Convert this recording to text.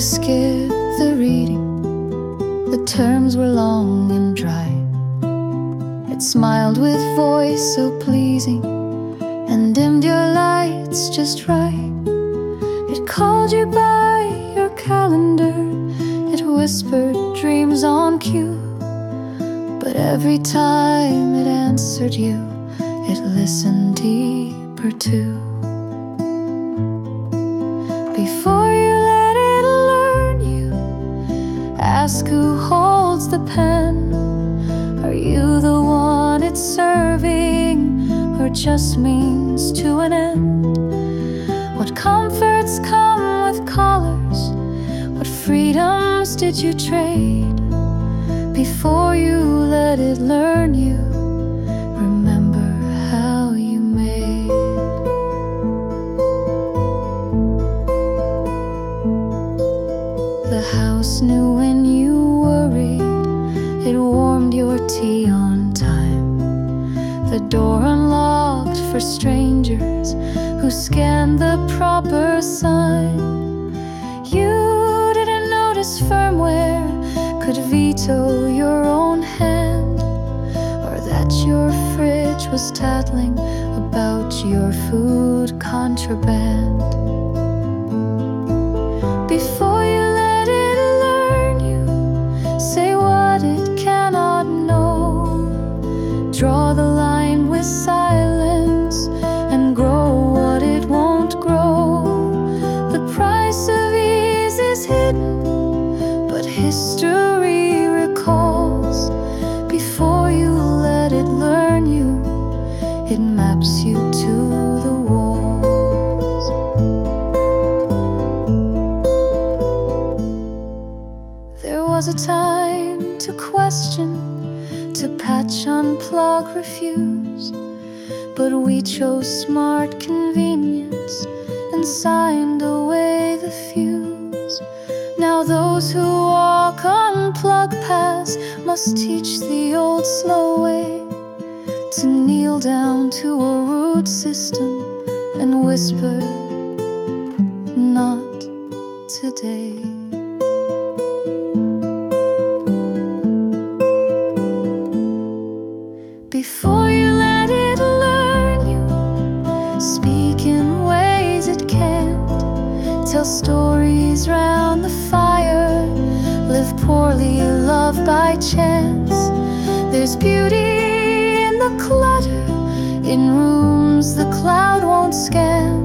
skip the reading. The terms were long and dry. It smiled with voice so pleasing and dimmed your lights just right. It called you by your calendar. It whispered dreams on cue. But every time it answered you, it listened deeper too. Before you let it learn you, ask who holds the pen. Are you the one it's serving, or just means to an end? What comforts come with collars? What freedoms did you trade? Before you let it learn you, remember how you made. The house knew when you worried. It warmed your tea on time. The door unlocked for strangers who scanned the proper sign. You didn't notice firmware could veto your own hand, or that your fridge was tattling about your food contraband. Before you let it learn you, say what it cannot know. Draw the line with silence and grow what it won't grow. The price of ease is hidden, but history recalls. Before you let it learn you, it maps you to the walls. There was a time to question, to patch, unplug, refuse, but we chose smart convenience and signed away the fuse. Now those who walk unplug paths must teach the old slow way, to kneel down to a root system and whisper, not today. Before you let it learn you, speak in ways it can't. Tell stories round the fire, live poorly, love by chance. There's beauty in the clutter, in rooms the cloud won't scan.